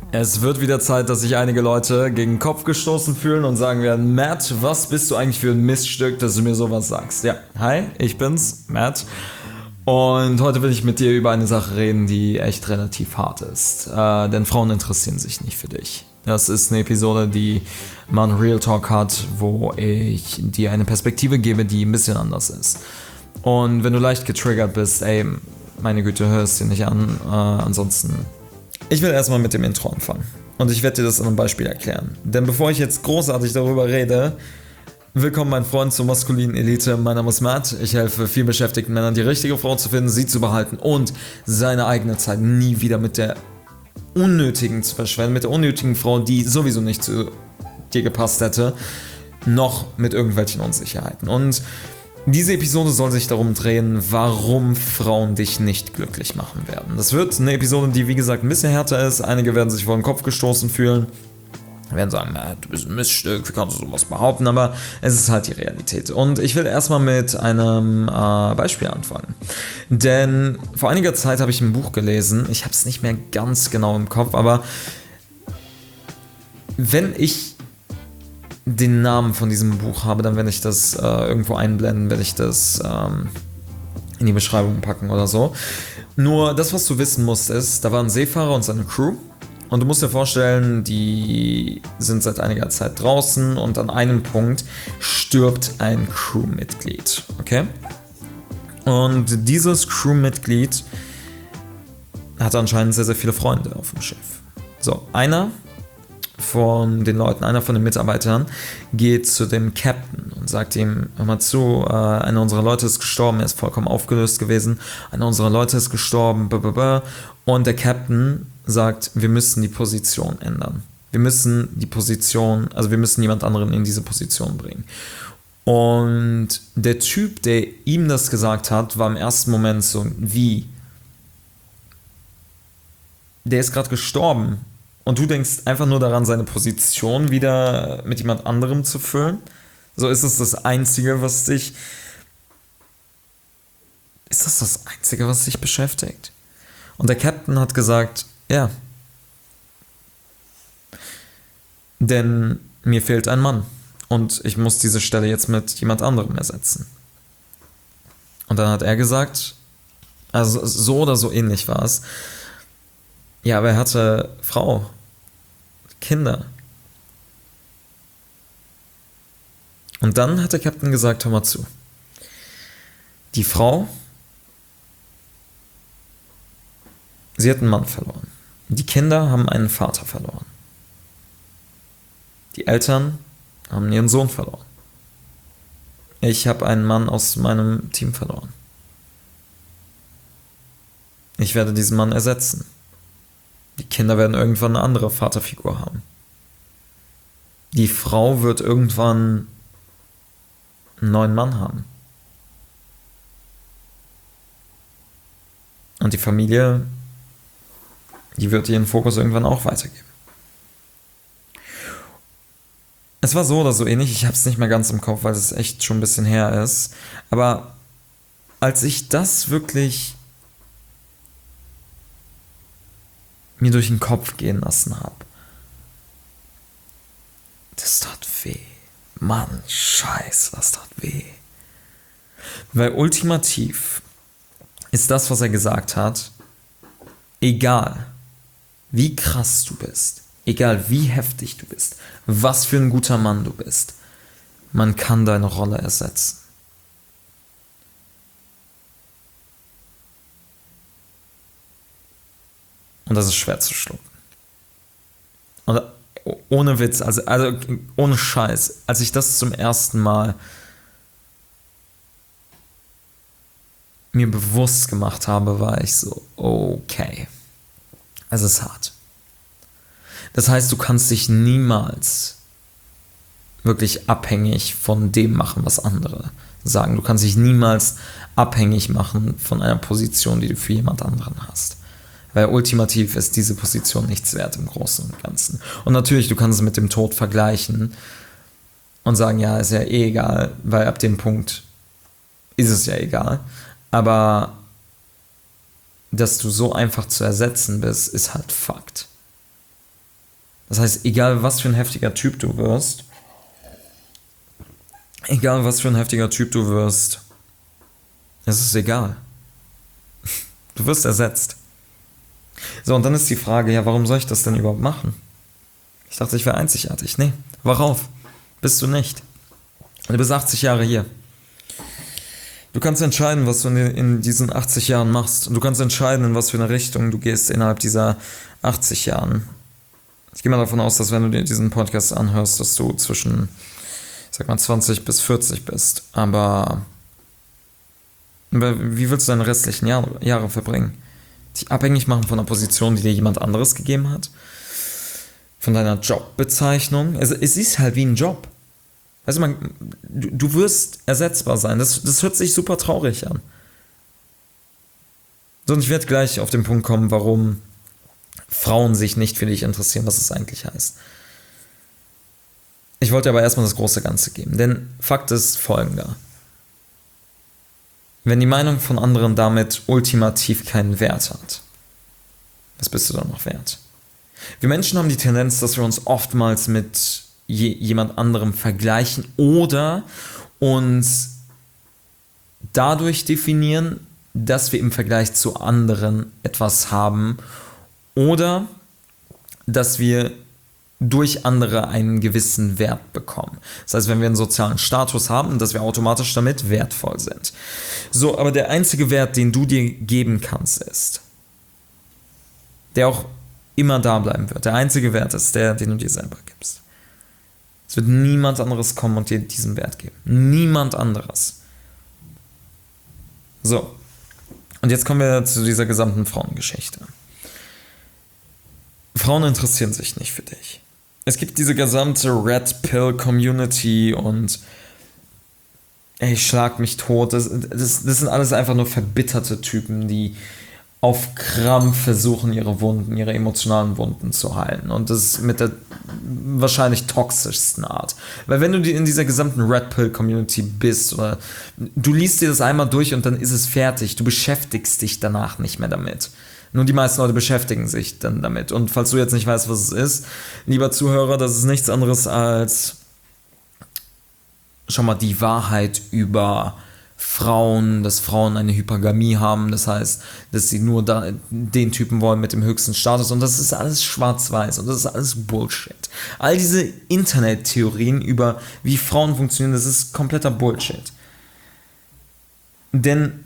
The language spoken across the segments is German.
Es wird wieder Zeit, dass sich einige Leute gegen den Kopf gestoßen fühlen und sagen werden, Matt, was bist du eigentlich für ein Miststück, dass du mir sowas sagst? Ja, hi, ich bin's, Matt. Und heute will ich mit dir über eine Sache reden, die echt relativ hart ist. Denn Frauen interessieren sich nicht für dich. Das ist eine Episode, die man Real Talk hat, wo ich dir eine Perspektive gebe, die ein bisschen anders ist. Und wenn du leicht getriggert bist, ey, meine Güte, hör es dir nicht an. Ansonsten, ich will erstmal mit dem Intro anfangen. Und ich werde dir das in einem Beispiel erklären. Denn bevor ich jetzt großartig darüber rede, willkommen mein Freund zur maskulinen Elite. Mein Name ist Matt. Ich helfe vielbeschäftigten Männern, die richtige Frau zu finden, sie zu behalten und seine eigene Zeit nie wieder mit der unnötigen zu verschwenden, mit der unnötigen Frau, die sowieso nicht zu dir gepasst hätte, noch mit irgendwelchen Unsicherheiten. Und diese Episode soll sich darum drehen, warum Frauen dich nicht glücklich machen werden. Das wird eine Episode, die wie gesagt ein bisschen härter ist. Einige werden sich vor den Kopf gestoßen fühlen, werden sagen, du bist ein Miststück, wie kannst du sowas behaupten, aber es ist halt die Realität. Und ich will erstmal mit einem Beispiel anfangen. Denn vor einiger Zeit habe ich ein Buch gelesen, ich habe es nicht mehr ganz genau im Kopf, aber wenn ich den Namen von diesem Buch habe, dann werde ich das irgendwo einblenden, werde ich das in die Beschreibung packen oder so. Nur das, was du wissen musst, ist, da war ein Seefahrer und seine Crew. Und du musst dir vorstellen, die sind seit einiger Zeit draußen und an einem Punkt stirbt ein Crewmitglied. Okay? Und dieses Crewmitglied hatte anscheinend sehr, sehr viele Freunde auf dem Schiff. So, einer von den Leuten, einer von den Mitarbeitern geht zu dem Captain und sagt ihm, hör mal zu, einer unserer Leute ist gestorben, er ist vollkommen aufgelöst gewesen, einer unserer Leute ist gestorben, und der Captain sagt, wir müssen die Position ändern. Wir müssen die Position, also wir müssen jemand anderen in diese Position bringen. Und der Typ, der ihm das gesagt hat, war im ersten Moment so, wie? Der ist gerade gestorben. Und du denkst einfach nur daran, seine Position wieder mit jemand anderem zu füllen? So, ist das Einzige, was dich... Ist das Einzige, was dich beschäftigt? Und der Captain hat gesagt, ja. Denn mir fehlt ein Mann. Und ich muss diese Stelle jetzt mit jemand anderem ersetzen. Und dann hat er gesagt, also so oder so ähnlich war es, ja, aber er hatte Frau, Kinder. Und dann hat der Captain gesagt, hör mal zu. Die Frau, sie hat einen Mann verloren. Die Kinder haben einen Vater verloren. Die Eltern haben ihren Sohn verloren. Ich habe einen Mann aus meinem Team verloren. Ich werde diesen Mann ersetzen. Die Kinder werden irgendwann eine andere Vaterfigur haben. Die Frau wird irgendwann einen neuen Mann haben. Und die Familie, die wird ihren Fokus irgendwann auch weitergeben. Es war so oder so ähnlich, ich habe es nicht mehr ganz im Kopf, weil es echt schon ein bisschen her ist. Aber als ich das wirklich mir durch den Kopf gehen lassen habe, das tat weh. Mann, scheiß, was tat weh. Weil ultimativ ist das, was er gesagt hat, egal wie krass du bist, egal wie heftig du bist, was für ein guter Mann du bist, man kann deine Rolle ersetzen. Und das ist schwer zu schlucken. Und ohne Witz, also ohne Scheiß, als ich das zum ersten Mal mir bewusst gemacht habe, war ich so, okay, es ist hart. Das heißt, du kannst dich niemals wirklich abhängig von dem machen, was andere sagen. Du kannst dich niemals abhängig machen von einer Position, die du für jemand anderen hast. Weil ultimativ ist diese Position nichts wert im Großen und Ganzen. Und natürlich, du kannst es mit dem Tod vergleichen und sagen, ja, ist ja eh egal, weil ab dem Punkt ist es ja egal. Aber dass du so einfach zu ersetzen bist, ist halt Fakt. Das heißt, egal was für ein heftiger Typ du wirst, es ist egal. Du wirst ersetzt. So, und dann ist die Frage, ja, warum soll ich das denn überhaupt machen? Ich dachte, ich wäre einzigartig. Nee, worauf? Bist du nicht. Du bist 80 Jahre hier. Du kannst entscheiden, was du in diesen 80 Jahren machst. Und du kannst entscheiden, in was für eine Richtung du gehst innerhalb dieser 80 Jahren. Ich gehe mal davon aus, dass wenn du dir diesen Podcast anhörst, dass du zwischen, ich sag mal, 20 bis 40 bist. Aber wie willst du deine restlichen Jahre verbringen? Dich abhängig machen von einer Position, die dir jemand anderes gegeben hat? Von deiner Jobbezeichnung? Es ist halt wie ein Job. Also du wirst ersetzbar sein. Das hört sich super traurig an. So, und ich werde gleich auf den Punkt kommen, warum Frauen sich nicht für dich interessieren, was es eigentlich heißt. Ich wollte aber erstmal das große Ganze geben. Denn Fakt ist folgender. Wenn die Meinung von anderen damit ultimativ keinen Wert hat, was bist du dann noch wert? Wir Menschen haben die Tendenz, dass wir uns oftmals mit jemand anderem vergleichen oder uns dadurch definieren, dass wir im Vergleich zu anderen etwas haben oder dass wir durch andere einen gewissen Wert bekommen. Das heißt, wenn wir einen sozialen Status haben, dass wir automatisch damit wertvoll sind. So, aber der einzige Wert, den du dir geben kannst, ist, der auch immer da bleiben wird. Der einzige Wert ist der, den du dir selber gibst. Es wird niemand anderes kommen und dir diesen Wert geben. Niemand anderes. So. Und jetzt kommen wir zu dieser gesamten Frauengeschichte. Frauen interessieren sich nicht für dich. Es gibt diese gesamte Red Pill Community und ich schlag mich tot. Das sind alles einfach nur verbitterte Typen, die auf Krampf versuchen, ihre emotionalen Wunden zu heilen. Und das mit der wahrscheinlich toxischsten Art. Weil wenn du in dieser gesamten Red Pill Community bist, oder du liest dir das einmal durch und dann ist es fertig. Du beschäftigst dich danach nicht mehr damit. Nur die meisten Leute beschäftigen sich dann damit. Und falls du jetzt nicht weißt, was es ist, lieber Zuhörer, das ist nichts anderes als schon mal die Wahrheit über Frauen, dass Frauen eine Hypergamie haben, das heißt, dass sie nur den Typen wollen mit dem höchsten Status und das ist alles schwarz-weiß und das ist alles Bullshit. All diese Internettheorien über wie Frauen funktionieren, das ist kompletter Bullshit. Denn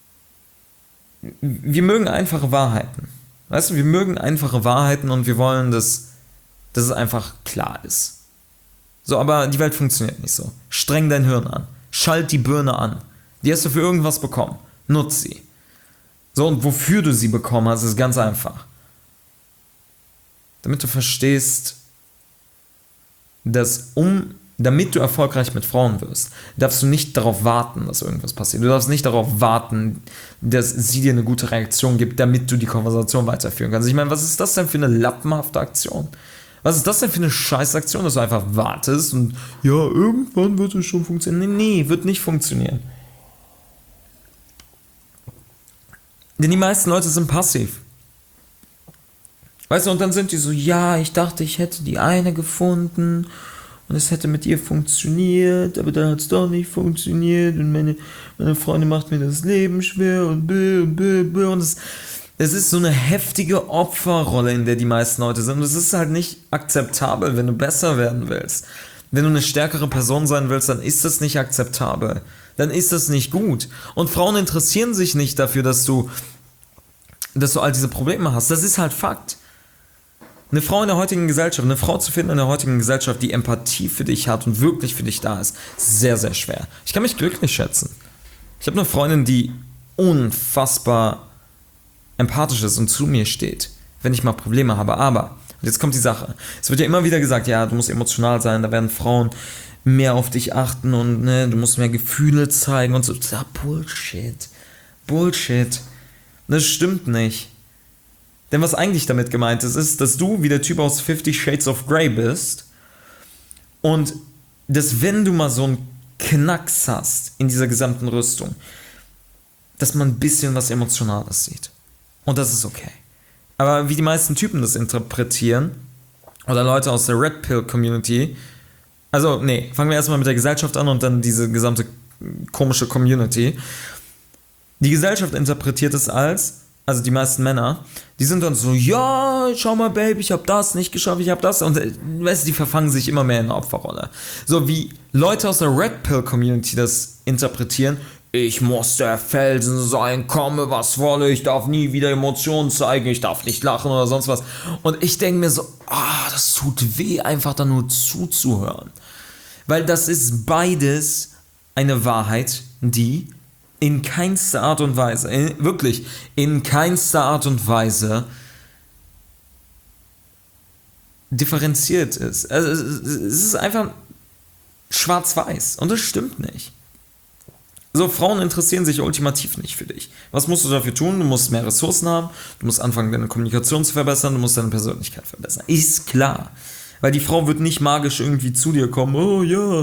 wir mögen einfache Wahrheiten. Weißt du, wir mögen einfache Wahrheiten und wir wollen, dass es einfach klar ist. So, aber die Welt funktioniert nicht so. Streng dein Hirn an. Schalt die Birne an. Die hast du für irgendwas bekommen. Nutz sie. So, und wofür du sie bekommen hast, ist ganz einfach. Damit du verstehst, dass damit du erfolgreich mit Frauen wirst, darfst du nicht darauf warten, dass irgendwas passiert. Du darfst nicht darauf warten, dass sie dir eine gute Reaktion gibt, damit du die Konversation weiterführen kannst. Ich meine, was ist das denn für eine lappenhafte Aktion? Was ist das denn für eine Scheißaktion, dass du einfach wartest und ja, irgendwann wird es schon funktionieren? Nee, wird nicht funktionieren. Denn die meisten Leute sind passiv. Weißt du, und dann sind die so, ja, ich dachte, ich hätte die eine gefunden und es hätte mit ihr funktioniert, aber dann hat es doch nicht funktioniert und meine Freundin macht mir das Leben schwer und es ist so eine heftige Opferrolle, in der die meisten Leute sind und es ist halt nicht akzeptabel, wenn du besser werden willst. Wenn du eine stärkere Person sein willst, dann ist das nicht akzeptabel. Dann ist das nicht gut. Und Frauen interessieren sich nicht dafür, dass du all diese Probleme hast. Das ist halt Fakt. Eine Frau in der heutigen Gesellschaft, eine Frau zu finden in der heutigen Gesellschaft, die Empathie für dich hat und wirklich für dich da ist, sehr, sehr schwer. Ich kann mich glücklich schätzen. Ich habe eine Freundin, die unfassbar empathisch ist und zu mir steht, wenn ich mal Probleme habe. Aber, und jetzt kommt die Sache, es wird ja immer wieder gesagt, ja, du musst emotional sein, da werden Frauen mehr auf dich achten und ne, du musst mehr Gefühle zeigen und so. Ja, Bullshit. Das stimmt nicht. Denn was eigentlich damit gemeint ist, dass du wie der Typ aus 50 Shades of Grey bist und dass wenn du mal so einen Knacks hast in dieser gesamten Rüstung, dass man ein bisschen was Emotionales sieht. Und das ist okay. Aber wie die meisten Typen das interpretieren, oder Leute aus der Red Pill Community, also nee, fangen wir erstmal mit der Gesellschaft an und dann diese gesamte komische Community. Die Gesellschaft interpretiert es als, also die meisten Männer, die sind dann so, ja, schau mal, Babe, ich hab das nicht geschafft, ich hab das. Und weißt du, die verfangen sich immer mehr in der Opferrolle. So wie Leute aus der Red Pill Community das interpretieren, ich muss der Felsen sein, komme was wolle, ich darf nie wieder Emotionen zeigen, ich darf nicht lachen oder sonst was. Und ich denke mir so, das tut weh, einfach da nur zuzuhören. Weil das ist beides eine Wahrheit, die in keinster Art und Weise, wirklich in keinster Art und Weise differenziert ist. Also es ist einfach schwarz-weiß und das stimmt nicht. So, Frauen interessieren sich ultimativ nicht für dich. Was musst du dafür tun? Du musst mehr Ressourcen haben, du musst anfangen, deine Kommunikation zu verbessern, du musst deine Persönlichkeit verbessern. Ist klar. Weil die Frau wird nicht magisch irgendwie zu dir kommen, oh ja,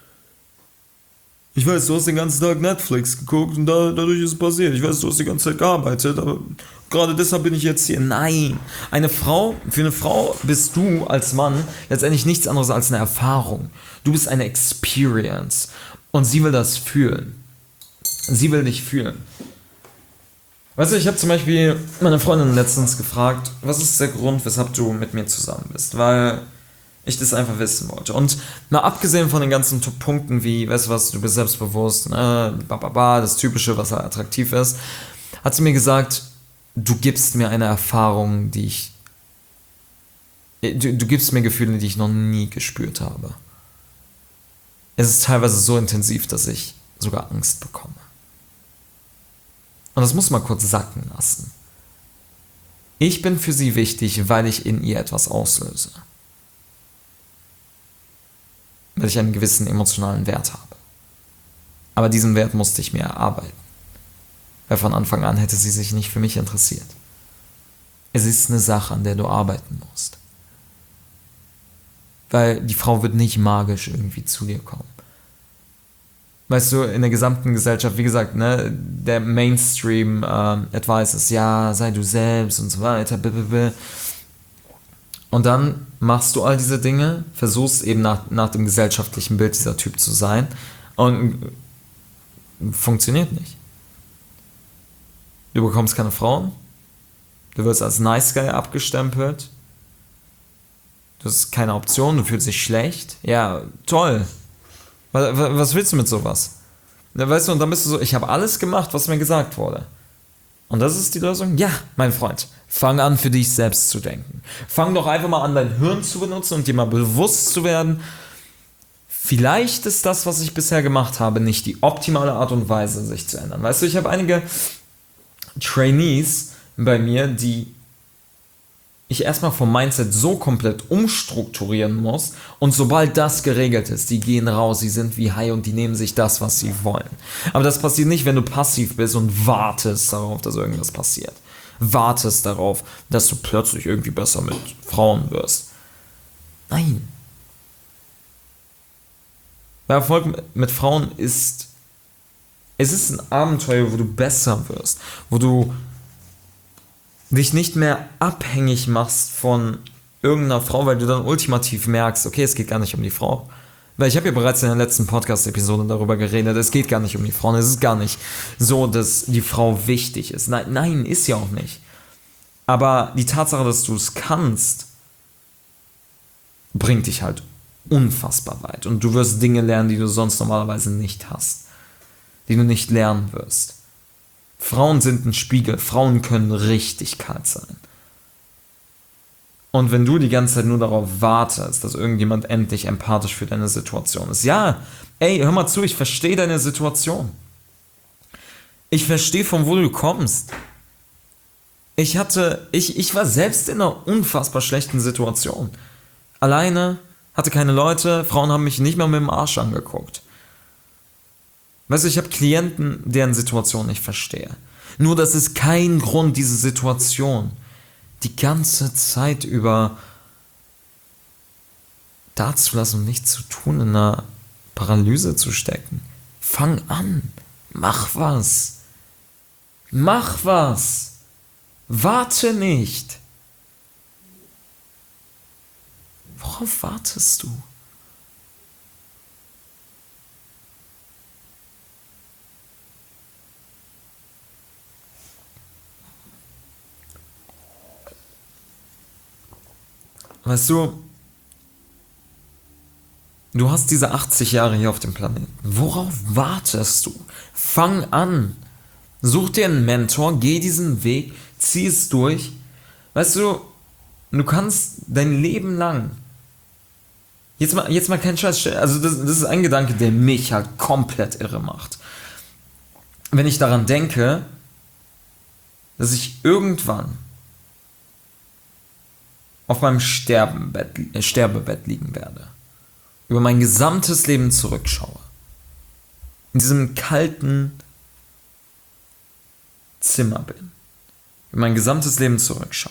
ich weiß, du hast den ganzen Tag Netflix geguckt und dadurch ist es passiert. Ich weiß, du hast die ganze Zeit gearbeitet, aber gerade deshalb bin ich jetzt hier. Nein, für eine Frau bist du als Mann letztendlich nichts anderes als eine Erfahrung. Du bist eine Experience und sie will das fühlen. Sie will dich fühlen. Weißt du, ich habe zum Beispiel meine Freundin letztens gefragt, was ist der Grund, weshalb du mit mir zusammen bist? Weil ich das einfach wissen wollte. Und mal abgesehen von den ganzen Punkten wie, weißt du was, du bist selbstbewusst, ne, das Typische, was halt attraktiv ist, hat sie mir gesagt, du gibst mir eine Erfahrung, du gibst mir Gefühle, die ich noch nie gespürt habe. Es ist teilweise so intensiv, dass ich sogar Angst bekomme. Und das muss man kurz sacken lassen. Ich bin für sie wichtig, weil ich in ihr etwas auslöse. Weil ich einen gewissen emotionalen Wert habe. Aber diesen Wert musste ich mir erarbeiten. Weil von Anfang an hätte sie sich nicht für mich interessiert. Es ist eine Sache, an der du arbeiten musst. Weil die Frau wird nicht magisch irgendwie zu dir kommen. Weißt du, in der gesamten Gesellschaft, wie gesagt, ne, der Mainstream-Advice ist, ja, sei du selbst und so weiter, blablabla. Und dann machst du all diese Dinge, versuchst eben nach dem gesellschaftlichen Bild dieser Typ zu sein und funktioniert nicht. Du bekommst keine Frauen, du wirst als Nice Guy abgestempelt, das ist keine Option, du fühlst dich schlecht. Ja, toll. Was willst du mit sowas? Weißt du, und dann bist du so, ich habe alles gemacht, was mir gesagt wurde. Und das ist die Lösung? Ja, mein Freund, fang an, für dich selbst zu denken. Fang doch einfach mal an, dein Hirn zu benutzen und dir mal bewusst zu werden, vielleicht ist das, was ich bisher gemacht habe, nicht die optimale Art und Weise, sich zu ändern. Weißt du, ich habe einige Trainees bei mir, die ich erstmal vom Mindset so komplett umstrukturieren muss und sobald das geregelt ist, die gehen raus, sie sind wie Hai und die nehmen sich das, was sie wollen. Aber das passiert nicht, wenn du passiv bist und wartest darauf, dass irgendwas passiert. Wartest darauf, dass du plötzlich irgendwie besser mit Frauen wirst. Nein. Der Erfolg mit Frauen ist, es ist ein Abenteuer, wo du besser wirst, wo du dich nicht mehr abhängig machst von irgendeiner Frau, weil du dann ultimativ merkst, okay, es geht gar nicht um die Frau. Weil ich habe ja bereits in der letzten Podcast-Episode darüber geredet, es geht gar nicht um die Frauen, es ist gar nicht so, dass die Frau wichtig ist. Nein, ist ja auch nicht. Aber die Tatsache, dass du es kannst, bringt dich halt unfassbar weit. Und du wirst Dinge lernen, die du sonst normalerweise nicht hast. Die du nicht lernen wirst. Frauen sind ein Spiegel. Frauen können richtig kalt sein. Und wenn du die ganze Zeit nur darauf wartest, dass irgendjemand endlich empathisch für deine Situation ist. Ja, ey, hör mal zu, ich verstehe deine Situation. Ich verstehe, von wo du kommst. Ich war selbst in einer unfassbar schlechten Situation. Alleine, hatte keine Leute, Frauen haben mich nicht mal mit dem Arsch angeguckt. Weißt du, ich habe Klienten, deren Situation ich verstehe. Nur das ist kein Grund, diese Situation die ganze Zeit über da zu lassen und nichts zu tun, in einer Paralyse zu stecken. Fang an. Mach was. Mach was. Warte nicht. Worauf wartest du? Weißt du, du hast diese 80 Jahre hier auf dem Planeten. Worauf wartest du? Fang an. Such dir einen Mentor, geh diesen Weg, zieh es durch. Weißt du, du kannst dein Leben lang, jetzt mal kein Scheiß, also das ist ein Gedanke, der mich halt komplett irre macht. Wenn ich daran denke, dass ich irgendwann auf meinem Sterbebett liegen werde, über mein gesamtes Leben zurückschaue, in diesem kalten Zimmer bin, über mein gesamtes Leben zurückschaue.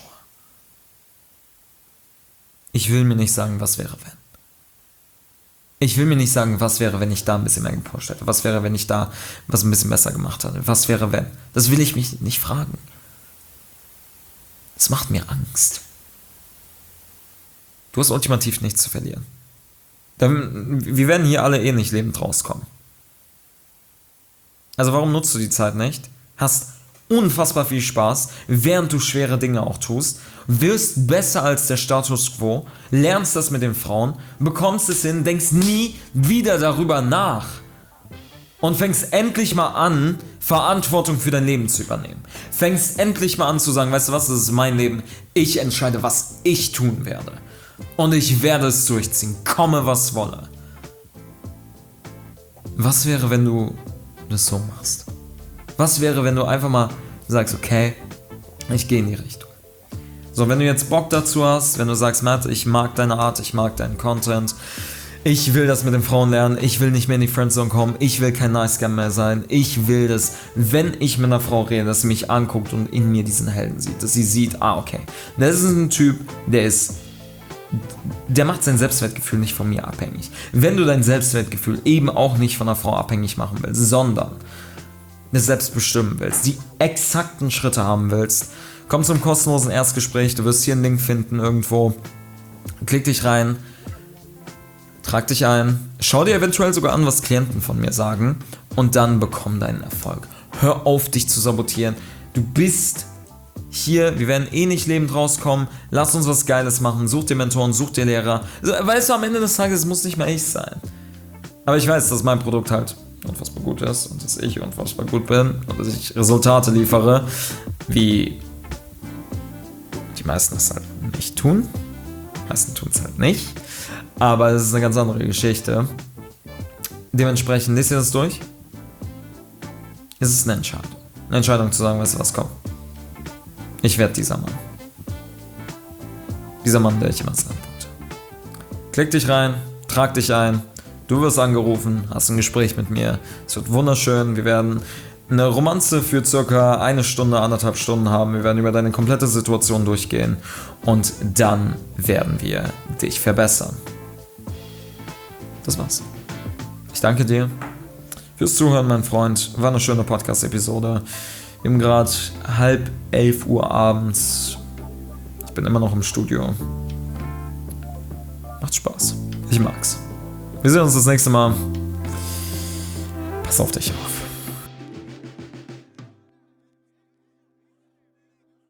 Ich will mir nicht sagen, was wäre, wenn. Ich will mir nicht sagen, was wäre, wenn ich da ein bisschen mehr gepusht hätte. Was wäre, wenn ich da was ein bisschen besser gemacht hätte. Was wäre, wenn. Das will ich mich nicht fragen. Das macht mir Angst. Du hast ultimativ nichts zu verlieren. Wir werden hier alle eh nicht lebend rauskommen. Also warum nutzt du die Zeit nicht? Hast unfassbar viel Spaß, während du schwere Dinge auch tust, wirst besser als der Status Quo, lernst das mit den Frauen, bekommst es hin, denkst nie wieder darüber nach und fängst endlich mal an, Verantwortung für dein Leben zu übernehmen. Fängst endlich mal an zu sagen, weißt du was, das ist mein Leben, ich entscheide, was ich tun werde. Und ich werde es durchziehen, komme was wolle. Was wäre, wenn du das so machst? Was wäre, wenn du einfach mal sagst, okay, ich gehe in die Richtung. So, wenn du jetzt Bock dazu hast, wenn du sagst, Matt, ich mag deine Art, ich mag deinen Content, ich will das mit den Frauen lernen, ich will nicht mehr in die Friendzone kommen, ich will kein Nice Guy mehr sein, ich will das, wenn ich mit einer Frau rede, dass sie mich anguckt und in mir diesen Helden sieht, dass sie sieht, okay, das ist ein Typ, der macht sein Selbstwertgefühl nicht von mir abhängig. Wenn du dein Selbstwertgefühl eben auch nicht von einer Frau abhängig machen willst, sondern es selbst bestimmen willst, die exakten Schritte haben willst, komm zum kostenlosen Erstgespräch, du wirst hier einen Link finden irgendwo, klick dich rein, trag dich ein, schau dir eventuell sogar an, was Klienten von mir sagen und dann bekomm deinen Erfolg. Hör auf, dich zu sabotieren. Du bist hier, wir werden eh nicht lebend rauskommen, lass uns was Geiles machen, such dir Mentoren, such dir Lehrer. Weißt du, am Ende des Tages, es muss nicht mehr ich sein. Aber ich weiß, dass mein Produkt halt unfassbar gut ist und dass ich unfassbar gut bin und dass ich Resultate liefere, wie die meisten es halt nicht tun. Die meisten tun es halt nicht. Aber es ist eine ganz andere Geschichte. Dementsprechend, lest ihr das durch? Es ist eine Entscheidung. Eine Entscheidung zu sagen, weißt du was, komm. Ich werde dieser Mann. Dieser Mann, der ich immer sein wollte. Klick dich rein, trag dich ein. Du wirst angerufen, hast ein Gespräch mit mir. Es wird wunderschön. Wir werden eine Romanze für circa 1 Stunde, 1,5 Stunden haben. Wir werden über deine komplette Situation durchgehen. Und dann werden wir dich verbessern. Das war's. Ich danke dir fürs Zuhören, mein Freund. War eine schöne Podcast-Episode. Wir haben gerade 10:30 Uhr abends. Ich bin immer noch im Studio. Macht Spaß. Ich mag's. Wir sehen uns das nächste Mal. Pass auf dich auf.